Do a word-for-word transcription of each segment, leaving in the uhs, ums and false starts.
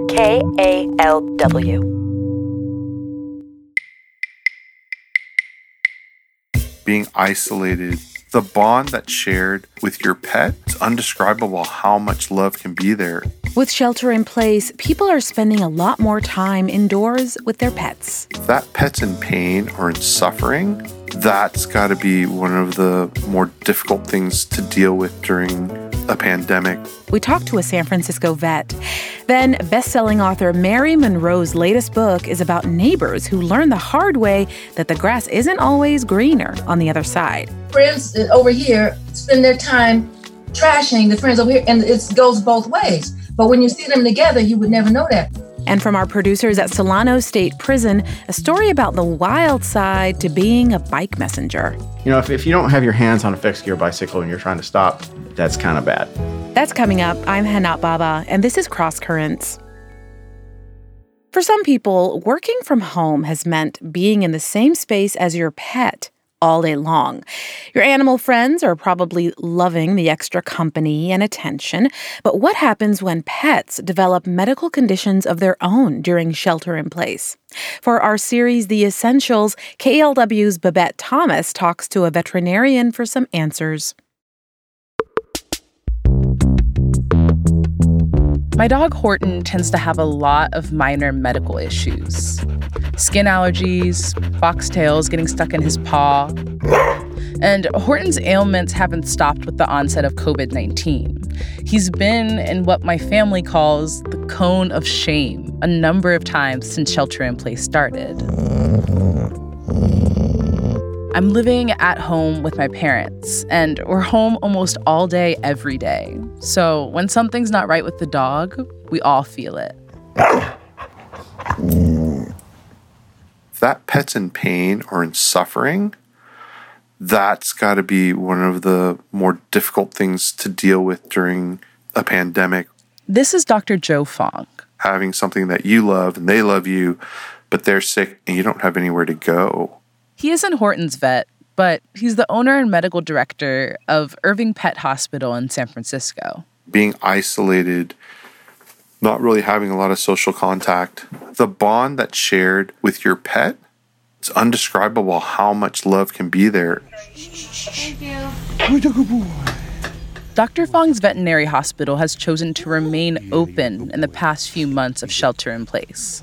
K A L W. Being isolated, the bond that's shared with your pet, it's undescribable how much love can be there. With shelter in place, people are spending a lot more time indoors with their pets. If that pet's in pain or in suffering, that's got to be one of the more difficult things to deal with during a pandemic. We talked to a San Francisco vet. Then, best-selling author Mary Monroe's latest book is about neighbors who learn the hard way that the grass isn't always greener on the other side. Friends over here spend their time trashing the friends over here, and it goes both ways. But when you see them together, you would never know that. And from our producers at Solano State Prison, a story about the wild side to being a bike messenger. You know, if, if you don't have your hands on a fixed gear bicycle and you're trying to stop, that's kind of bad. That's coming up. I'm Hanat Baba, and this is Cross Currents. For some people, working from home has meant being in the same space as your pet all day long. Your animal friends are probably loving the extra company and attention, but what happens when pets develop medical conditions of their own during shelter in place? For our series, The Essentials, K L W's Babette Thomas talks to a veterinarian for some answers. My dog Horton tends to have a lot of minor medical issues. Skin allergies, foxtails getting stuck in his paw. And Horton's ailments haven't stopped with the onset of covid nineteen. He's been in what my family calls the cone of shame a number of times since shelter in place started. I'm living at home with my parents, and we're home almost all day, every day. So when something's not right with the dog, we all feel it. If that pet's in pain or in suffering, that's got to be one of the more difficult things to deal with during a pandemic. This is Doctor Joe Fong. Having something that you love and they love you, but they're sick and you don't have anywhere to go. He isn't Horton's vet, but he's the owner and medical director of Irving Pet Hospital in San Francisco. Being isolated, not really having a lot of social contact, the bond that's shared with your pet, it's undescribable how much love can be there. Thank you. Doctor Fong's veterinary hospital has chosen to remain open in the past few months of shelter in place.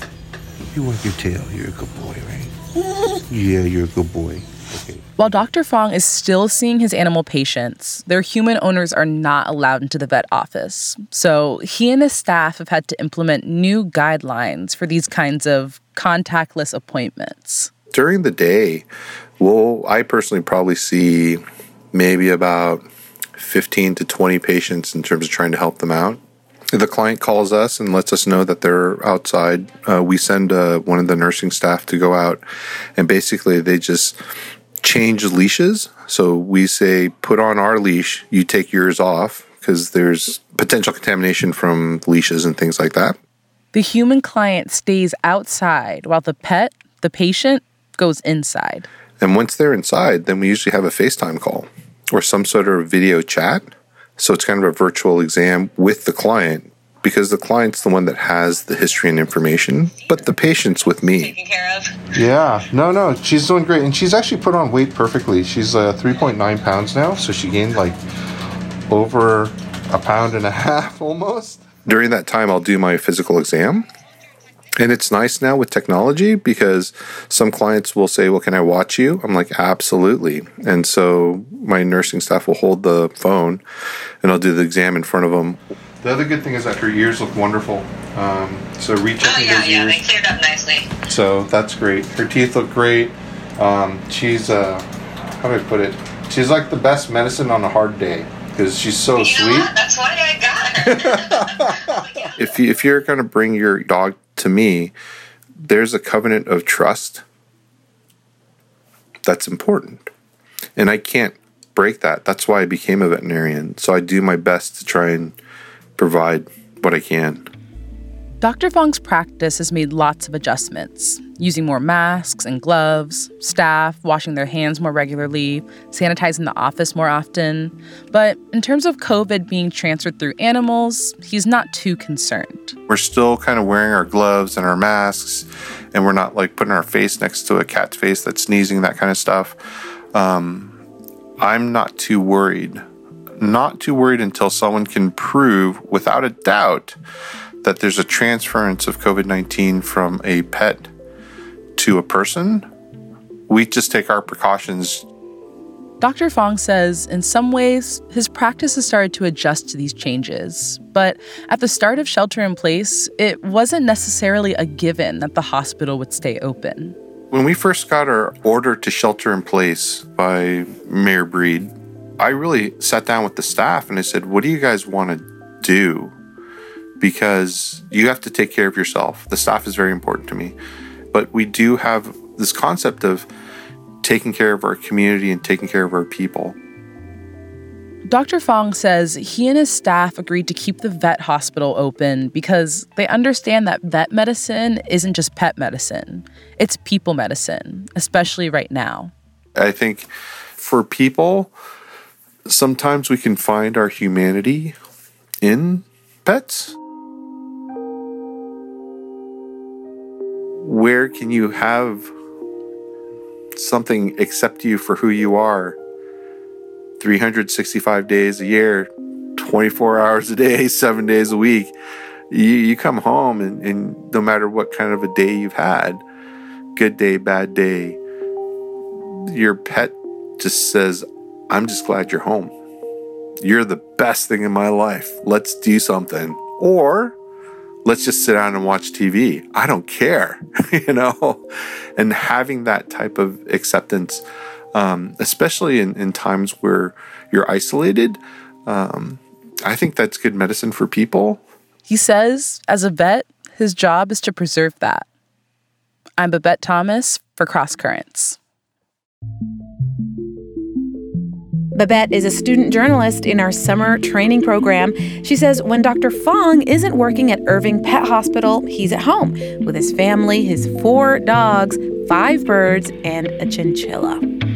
You wag your tail. You're a good boy, right? Yeah, you're a good boy. Okay. While Doctor Fong is still seeing his animal patients, their human owners are not allowed into the vet office. So he and his staff have had to implement new guidelines for these kinds of contactless appointments. During the day, well, I personally probably see maybe about fifteen to twenty patients in terms of trying to help them out. If the client calls us and lets us know that they're outside, uh, we send uh, one of the nursing staff to go out, and basically they just change leashes. So we say, put on our leash, you take yours off, because there's potential contamination from leashes and things like that. The human client stays outside while the pet, the patient, goes inside. And once they're inside, then we usually have a FaceTime call or some sort of video chat. So it's kind of a virtual exam with the client, because the client's the one that has the history and information, but the patient's with me. Taken care of? Yeah, no, no, she's doing great. And she's actually put on weight perfectly. She's uh, three point nine pounds now, so she gained like over a pound and a half almost. During that time, I'll do my physical exam. And it's nice now with technology, because some clients will say, well, can I watch you? I'm like, absolutely. And so my nursing staff will hold the phone and I'll do the exam in front of them. The other good thing is that her ears look wonderful. Um, so rechecking Oh, yeah, those yeah, ears. they cleared up nicely. So that's great. Her teeth look great. Um, she's, uh, how do I put it? She's like the best medicine on a hard day, because she's so you sweet. know what? That's why I got her. If, you, if you're going to bring your dog to me, there's a covenant of trust that's important. And I can't break that. That's why I became a veterinarian. So I do my best to try and provide what I can. Doctor Fong's practice has made lots of adjustments, using more masks and gloves, staff washing their hands more regularly, sanitizing the office more often. But in terms of COVID being transferred through animals, he's not too concerned. We're still kind of wearing our gloves and our masks, and we're not like putting our face next to a cat's face that's sneezing, that kind of stuff. Um, I'm not too worried. Not too worried until someone can prove, without a doubt, that there's a transference of COVID nineteen from a pet to a person. We just take our precautions. Doctor Fong says in some ways, his practice has started to adjust to these changes. But at the start of shelter in place, it wasn't necessarily a given that the hospital would stay open. When we first got our order to shelter in place by Mayor Breed, I really sat down with the staff and I said, what do you guys want to do? Because you have to take care of yourself. The staff is very important to me. But we do have this concept of taking care of our community and taking care of our people. Doctor Fong says he and his staff agreed to keep the vet hospital open because they understand that vet medicine isn't just pet medicine. It's people medicine, especially right now. I think for people, sometimes we can find our humanity in pets. Where can you have something accept you for who you are three hundred sixty-five days a year, twenty-four hours a day, seven days a week? You, you come home and, and no matter what kind of a day you've had, good day, bad day, your pet just says, I'm just glad you're home. You're the best thing in my life. Let's do something. Or let's just sit down and watch T V. I don't care, you know? And having that type of acceptance, um, especially in, in times where you're isolated, um, I think that's good medicine for people. He says, as a vet, his job is to preserve that. I'm Babette Thomas for Cross Currents. Babette is a student journalist in our summer training program. She says when Doctor Fong isn't working at Irving Pet Hospital, he's at home with his family, his four dogs, five birds, and a chinchilla.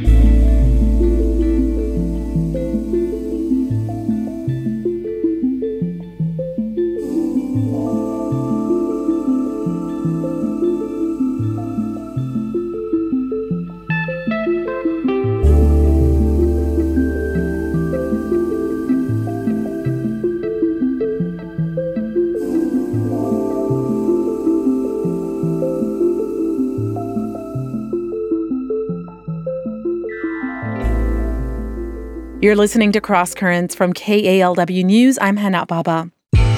You're listening to Cross Currents from K A L W News. I'm Hana Baba.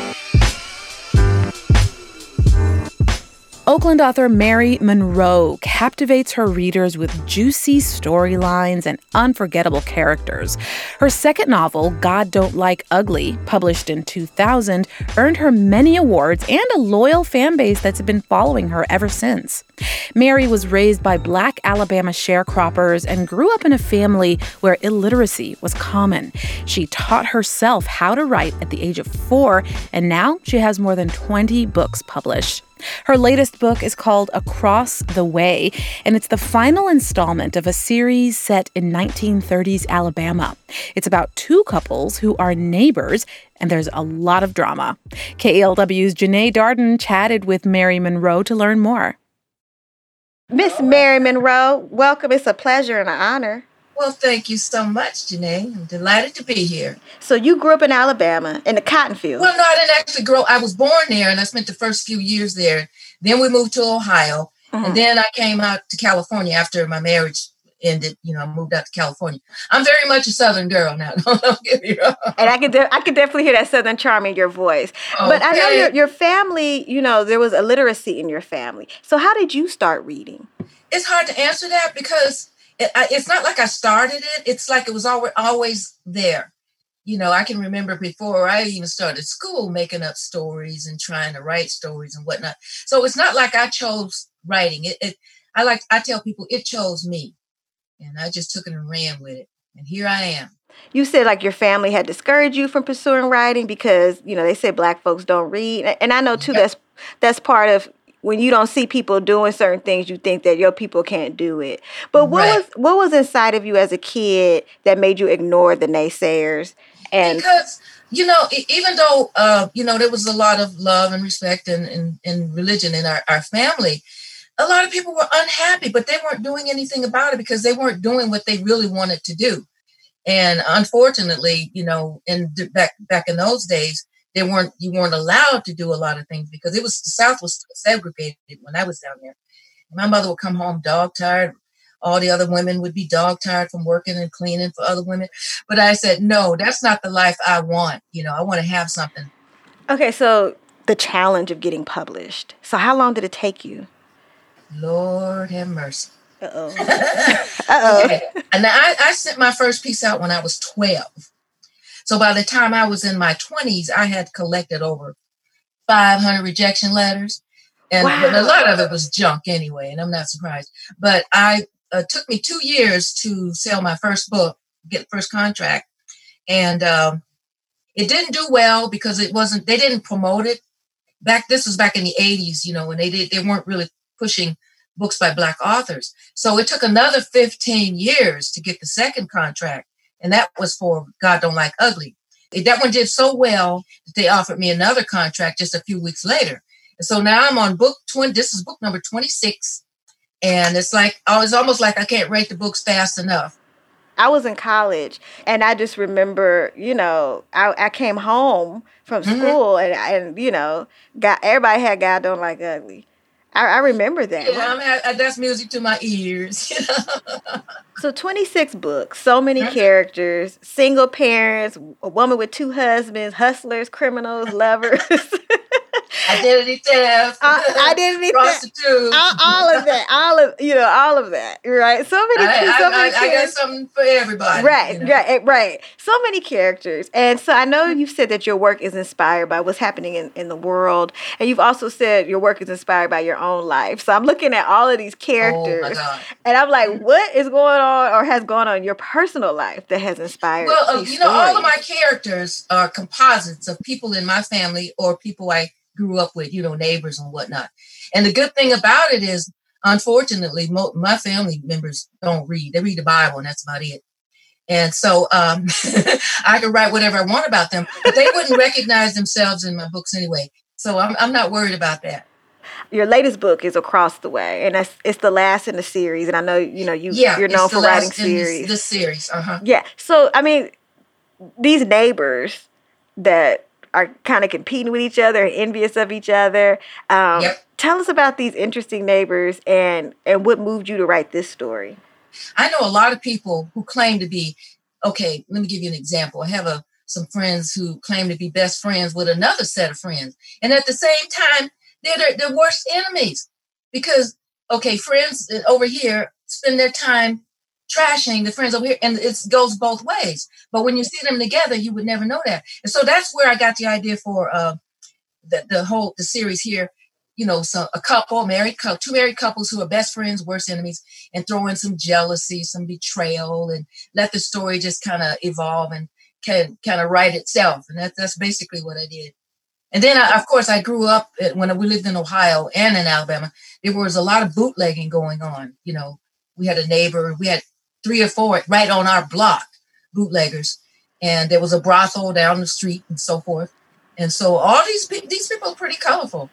Oakland author Mary Monroe captivates her readers with juicy storylines and unforgettable characters. Her second novel, God Don't Like Ugly, published in two thousand, earned her many awards and a loyal fan base that's been following her ever since. Mary was raised by Black Alabama sharecroppers and grew up in a family where illiteracy was common. She taught herself how to write at the age of four, and now she has more than twenty books published. Her latest book is called Across the Way, and it's the final installment of a series set in nineteen thirties Alabama. It's about two couples who are neighbors, and there's a lot of drama. K A L W's Janae Darden chatted with Mary Monroe to learn more. Miss Mary Monroe, welcome. It's a pleasure and an honor. Well, thank you so much, Janae. I'm delighted to be here. So you grew up in Alabama, in the cotton field? Well, no, I didn't actually grow. I was born there, and I spent the first few years there. Then we moved to Ohio, mm-hmm. and then I came out to California after my marriage ended. You know, I moved out to California. I'm very much a Southern girl now. Don't get me wrong. And I could, de- I could definitely hear that Southern charm in your voice. Okay. But I know your your family. You know, there was illiteracy in your family. So how did you start reading? It's hard to answer that because It, I, it's not like I started it. It's like it was always, always there. You know, I can remember before I even started school making up stories and trying to write stories and whatnot. So it's not like I chose writing. It, it I like I tell people it chose me, and I just took it and ran with it. And here I am. You said like your family had discouraged you from pursuing writing because, you know, they say Black folks don't read. And I know, too, yep. that's that's part of when you don't see people doing certain things, you think that your people can't do it. But what right. was what was inside of you as a kid that made you ignore the naysayers? And because, you know, even though, uh, you know, there was a lot of love and respect and, and, and religion in our, our family, a lot of people were unhappy, but they weren't doing anything about it because they weren't doing what they really wanted to do. And unfortunately, you know, in back back in those days, they weren't you weren't allowed to do a lot of things because it was the South was segregated when I was down there. My mother would come home dog tired. All the other women would be dog tired from working and cleaning for other women. But I said, no, that's not the life I want. You know, I want to have something. Okay, so the challenge of getting published. So how long did it take you? Lord have mercy. Uh-oh. Uh-oh. Okay. And I, I sent my first piece out when I was twelve. So by the time I was in my twenties, I had collected over five hundred rejection letters. And wow. but a lot of it was junk anyway, and I'm not surprised. But I uh, took me two years to sell my first book, get the first contract. And um, it didn't do well because it wasn't, they didn't promote it. Back, this was back in the eighties, you know, when they did, they weren't really pushing books by Black authors. So it took another fifteen years to get the second contract. And that was for God Don't Like Ugly. That one did so well that they offered me another contract just a few weeks later. And so now I'm on book twenty. This is book number twenty-six. And it's like, oh, it's almost like I can't rate the books fast enough. I was in college and I just remember, you know, I, I came home from school mm-hmm. and, and, you know, got everybody had God Don't Like Ugly. I, I remember that. Yeah, I'm, I, that's music to my ears. You know? So twenty-six books, so many mm-hmm. characters, single parents, a woman with two husbands, hustlers, criminals, lovers. Identity theft, uh, identity prostitutes, theft, all of that, all of you know, all of that, right? So many, I, so I, many. I, I got something for everybody, right? You know? Right, right. So many characters, and so I know you've said that your work is inspired by what's happening in, in the world, and you've also said your work is inspired by your own life. So I'm looking at all of these characters, oh my God. and I'm like, what is going on, or has gone on in your personal life that has inspired? Well, uh, these you know, stories? all of my characters are composites of people in my family or people I grew up with, you know, neighbors and whatnot. And the good thing about it is, unfortunately, mo- my family members don't read. They read the Bible, and that's about it. And so um, I can write whatever I want about them, but they wouldn't recognize themselves in my books anyway. So I'm I'm not worried about that. Your latest book is Across the Way, and that's, it's the last in the series. And I know, you know, you, yeah, you're known for writing series. The, the series, uh-huh. Yeah. So, I mean, these neighbors that are kind of competing with each other, envious of each other. Um, yep. Tell us about these interesting neighbors and, and what moved you to write this story. I know a lot of people who claim to be, okay, let me give you an example. I have a, some friends who claim to be best friends with another set of friends. And at the same time, they're their, their worst enemies because, okay, friends over here spend their time trashing the friends over here, and it goes both ways. But when you see them together, you would never know that. And so that's where I got the idea for uh, the, the whole the series here. You know, so a couple, married couple, two married couples who are best friends, worst enemies, and throw in some jealousy, some betrayal, and let the story just kind of evolve and can kind of write itself. And that, that's basically what I did. And then, I, of course, I grew up when we lived in Ohio and in Alabama. There was a lot of bootlegging going on. You know, we had a neighbor, we had three or four right on our block, bootleggers. And there was a brothel down the street and so forth. And so all these pe- these people are pretty colorful.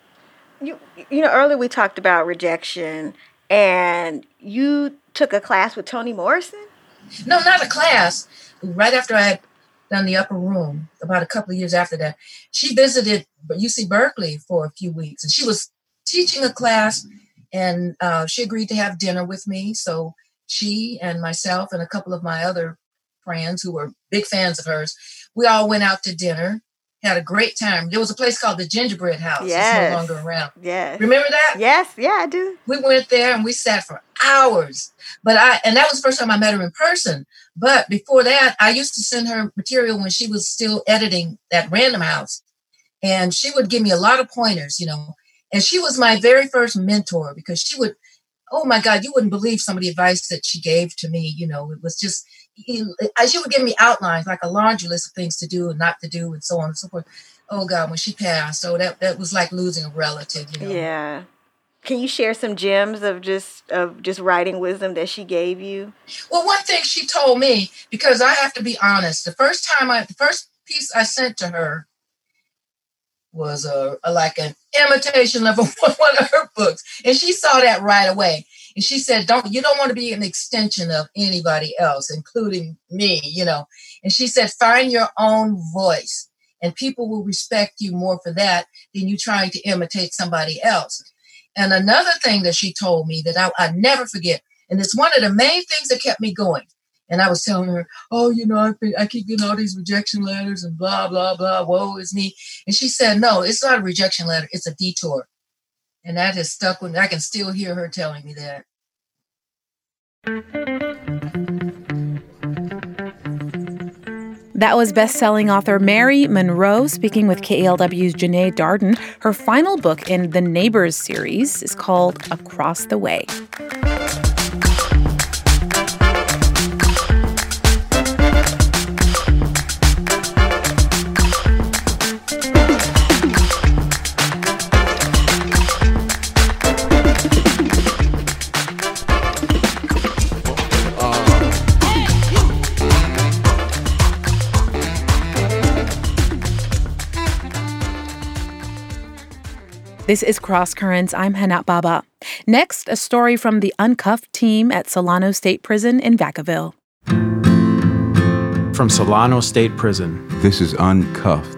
You you know, earlier we talked about rejection, and you took a class with Toni Morrison? No, not a class. Right after I had done the Upper Room, about a couple of years after that, she visited U C Berkeley for a few weeks. And she was teaching a class, and uh, she agreed to have dinner with me. So she and myself and a couple of my other friends who were big fans of hers, we all went out to dinner, had a great time. There was a place called the Gingerbread House. Yes. It's no longer around. Yes. Remember that? Yes. Yeah, I do. We went there and we sat for hours. But I, and that was the first time I met her in person. But before that, I used to send her material when she was still editing at Random House. And she would give me a lot of pointers, you know. And she was my very first mentor because she would oh my God, you wouldn't believe some of the advice that she gave to me. You know, it was just, as she would give me outlines, like a laundry list of things to do and not to do and so on and so forth. Oh God, when she passed, so that, that was like losing a relative, you know. Yeah. Can you share some gems of just of just writing wisdom that she gave you? Well, one thing she told me, because I have to be honest, the first time I, the first piece I sent to her was a, a like an imitation of a, one of her books, and she saw that right away. And she said, "Don't you don't want to be an extension of anybody else, including me, you know." And she said, "Find your own voice, and people will respect you more for that than you trying to imitate somebody else." And another thing that she told me that I, I never forget, and it's one of the main things that kept me going. And I was telling her, oh, you know, I've been, I keep getting all these rejection letters and blah, blah, blah, woe is me. And she said, no, it's not a rejection letter. It's a detour. And that has stuck with me. I can still hear her telling me that. That was best-selling author Mary Monroe speaking with K E L W's Janae Darden. Her final book in the Neighbors series is called Across the Way. This is Cross Currents. I'm Hanat Baba. Next, a story from the Uncuffed team at Solano State Prison in Vacaville. From Solano State Prison. This is Uncuffed.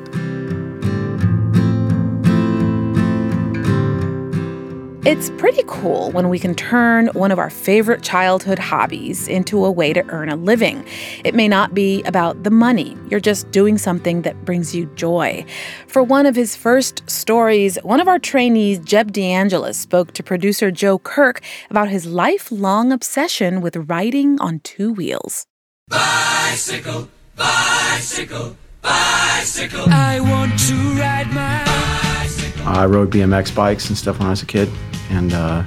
It's pretty cool when we can turn one of our favorite childhood hobbies into a way to earn a living. It may not be about the money. You're just doing something that brings you joy. For one of his first stories, one of our trainees, Jeb DeAngelis, spoke to producer Joe Kirk about his lifelong obsession with riding on two wheels. Bicycle, bicycle, bicycle. I want to ride my bicycle. I rode B M X bikes and stuff when I was a kid. And uh,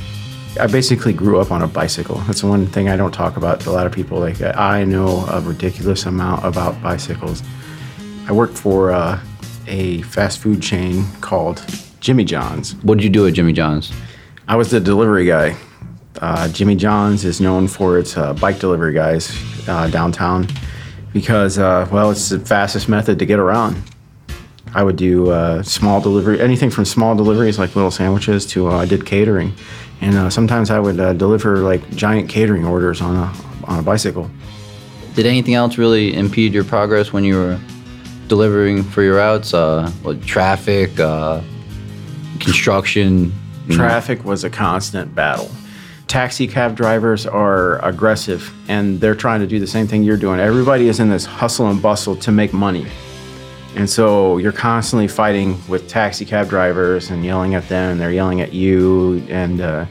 I basically grew up on a bicycle. That's the one thing I don't talk about to a lot of people. Like, I know a ridiculous amount about bicycles. I worked for uh, a fast food chain called Jimmy John's. What did you do at Jimmy John's? I was the delivery guy. Uh, Jimmy John's is known for its uh, bike delivery guys uh, downtown because, uh, well, it's the fastest method to get around. I would do uh, small delivery, anything from small deliveries like little sandwiches to uh, I did catering. And uh, sometimes I would uh, deliver like giant catering orders on a on a bicycle. Did anything else really impede your progress when you were delivering for your routes? Uh, like traffic, uh, construction? Traffic know? was a constant battle. Taxi cab drivers are aggressive and they're trying to do the same thing you're doing. Everybody is in this hustle and bustle to make money. And so you're constantly fighting with taxi cab drivers and yelling at them, and they're yelling at you. And uh,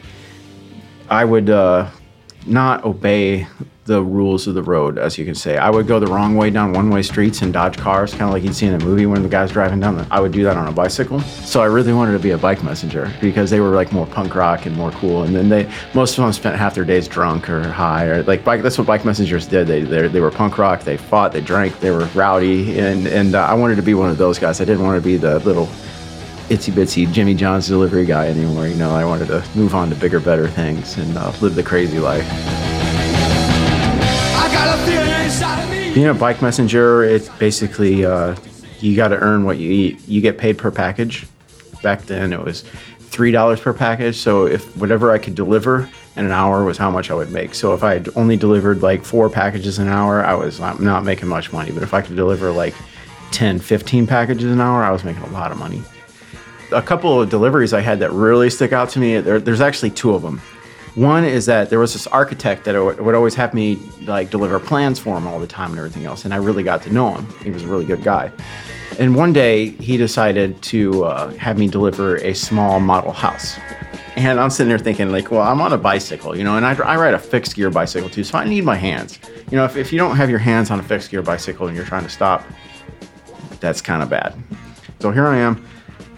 I would uh, not obey the rules of the road, as you can say. I would go the wrong way down one-way streets and dodge cars, kind of like you'd see in the movie when the guy's driving down. The, I would do that on a bicycle. So I really wanted to be a bike messenger because they were like more punk rock and more cool. And then they, most of them spent half their days drunk or high, or like bike. That's what bike messengers did. They they they were punk rock. They fought. They drank. They were rowdy. And and uh, I wanted to be one of those guys. I didn't want to be the little itsy bitsy Jimmy John's delivery guy anymore. You know, I wanted to move on to bigger, better things and uh, live the crazy life. Being a bike messenger, it's basically uh, you got to earn what you eat. You get paid per package. Back then, it was three dollars per package. So if whatever I could deliver in an hour was how much I would make. So if I had only delivered like four packages an hour, I was not, not making much money. But if I could deliver like ten, fifteen packages an hour, I was making a lot of money. A couple of deliveries I had that really stick out to me, there, there's actually two of them. One is that there was this architect that would always have me like deliver plans for him all the time and everything else, and I really got to know him. He was a really good guy. And one day he decided to uh, have me deliver a small model house. And I'm sitting there thinking like, well, I'm on a bicycle, you know, and I, I ride a fixed gear bicycle too, so I need my hands. You know, if, if you don't have your hands on a fixed gear bicycle and you're trying to stop, that's kind of bad. So here I am.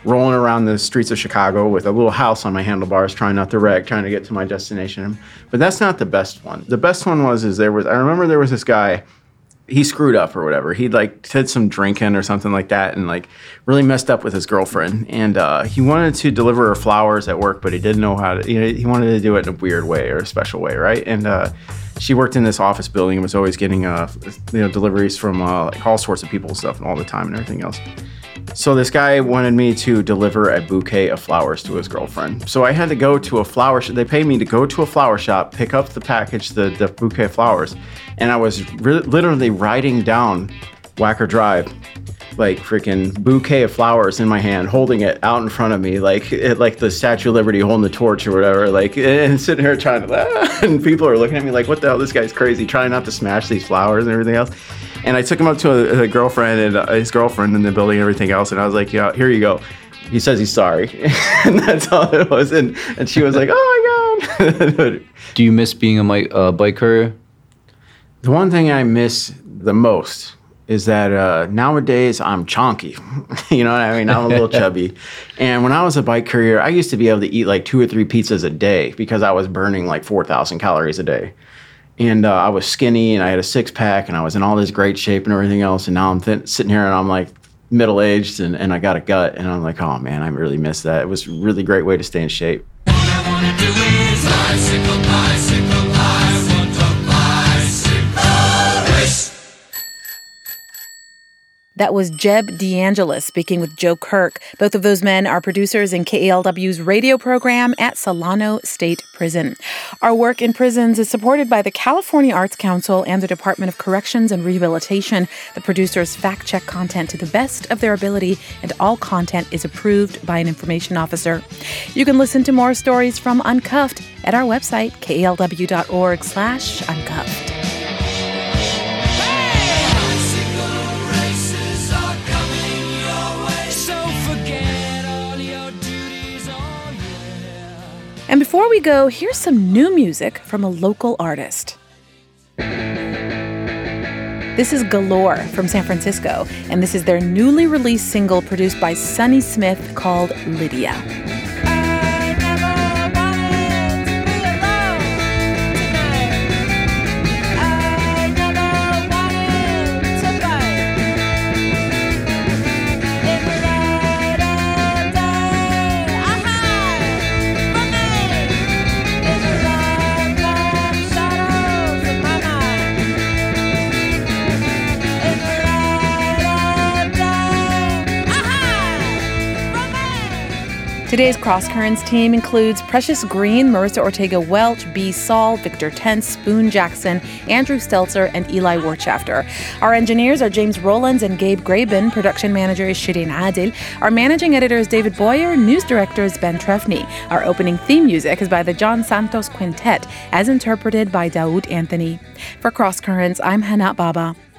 rolling around the streets of Chicago with a little house on my handlebars, trying not to wreck, trying to get to my destination. But that's not the best one. The best one was, is there was, I remember there was this guy, he screwed up or whatever. He'd like did some drinking or something like that and like really messed up with his girlfriend. And uh, he wanted to deliver her flowers at work, but he didn't know how to, you know, he wanted to do it in a weird way or a special way, right? And uh, she worked in this office building and was always getting, uh, you know, deliveries from uh, like all sorts of people and stuff all the time and everything else. So this guy wanted me to deliver a bouquet of flowers to his girlfriend. So I had to go to a flower shop. They paid me to go to a flower shop, pick up the package, the, the bouquet of flowers. And I was re- literally riding down Wacker Drive, like freaking bouquet of flowers in my hand, holding it out in front of me, like it, like the Statue of Liberty holding the torch or whatever, like, and sitting here trying to, ah, and people are looking at me like, what the hell, this guy's crazy, trying not to smash these flowers and everything else. And I took him up to a, a girlfriend and uh, his girlfriend in the building and everything else. And I was like, yeah, here you go. He says he's sorry. And that's all it was. And, and she was like, oh my God. Do you miss being a mi- uh, bike courier? The one thing I miss the most is that uh, nowadays I'm chonky. You know what I mean? I'm a little chubby. And when I was a bike courier, I used to be able to eat like two or three pizzas a day because I was burning like four thousand calories a day. And uh, I was skinny and I had a six pack and I was in all this great shape and everything else. And now I'm th- sitting here and I'm like middle aged and, and I got a gut. And I'm like, oh man, I really miss that. It was a really great way to stay in shape. All I wanna do is bicycle, bicycle, I want a bicycle race. That was Jeb DeAngelis speaking with Joe Kirk. Both of those men are producers in K A L W's radio program at Solano State Prison. Our work in prisons is supported by the California Arts Council and the Department of Corrections and Rehabilitation. The producers fact-check content to the best of their ability, and all content is approved by an information officer. You can listen to more stories from Uncuffed at our website, K A L W dot org slash uncuffed. And before we go, here's some new music from a local artist. This is Galore from San Francisco, and this is their newly released single produced by Sonny Smith called Lydia. Today's Cross Currents team includes Precious Green, Marissa Ortega-Welch, B. Saul, Victor Tense, Spoon Jackson, Andrew Stelzer, and Eli Wertschafter. Our engineers are James Rowlands and Gabe Graben. Production manager is Shireen Adil. Our managing editor is David Boyer. News director is Ben Trefny. Our opening theme music is by the John Santos Quintet, as interpreted by Daoud Anthony. For Cross Currents, I'm Hanat Baba.